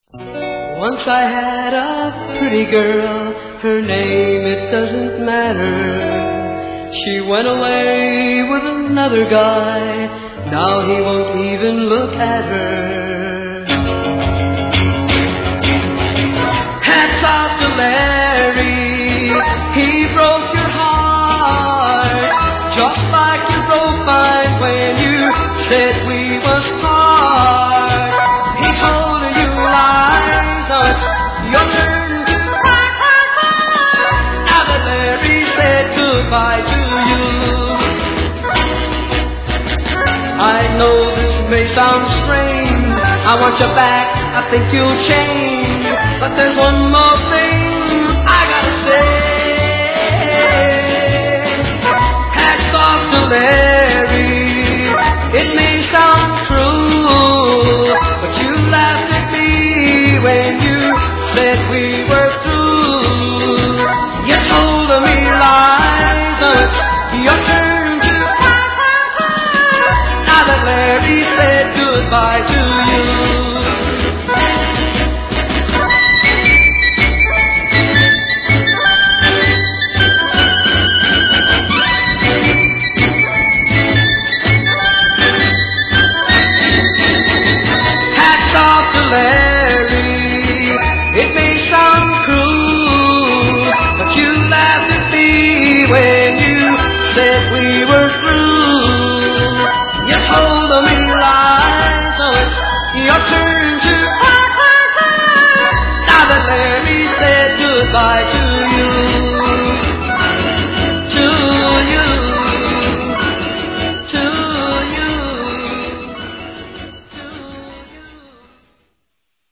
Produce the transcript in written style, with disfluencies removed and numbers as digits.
Once I had a pretty girl, her name it doesn't matter. She went away with another guy, now he won't even look at her. Hats off to Larry, he broke your heart, just like you broke mine when you said we was part. He told you lies, now it's your turn to cry, cry, cry. Now that Larry said goodbye to you. I know this may sound strange, I want you back, I think you'll change, but there's one more thing I gotta say. Hats off to Larry, it may sound true, but you laughed at me when you said we were through. You told me lies, now it's your turn to cry, cry, cry. Now that Larry said goodbye to you. Larry, it may sound cruel, but you laughed at me when you said we were through. You told me lies, so it's your turn.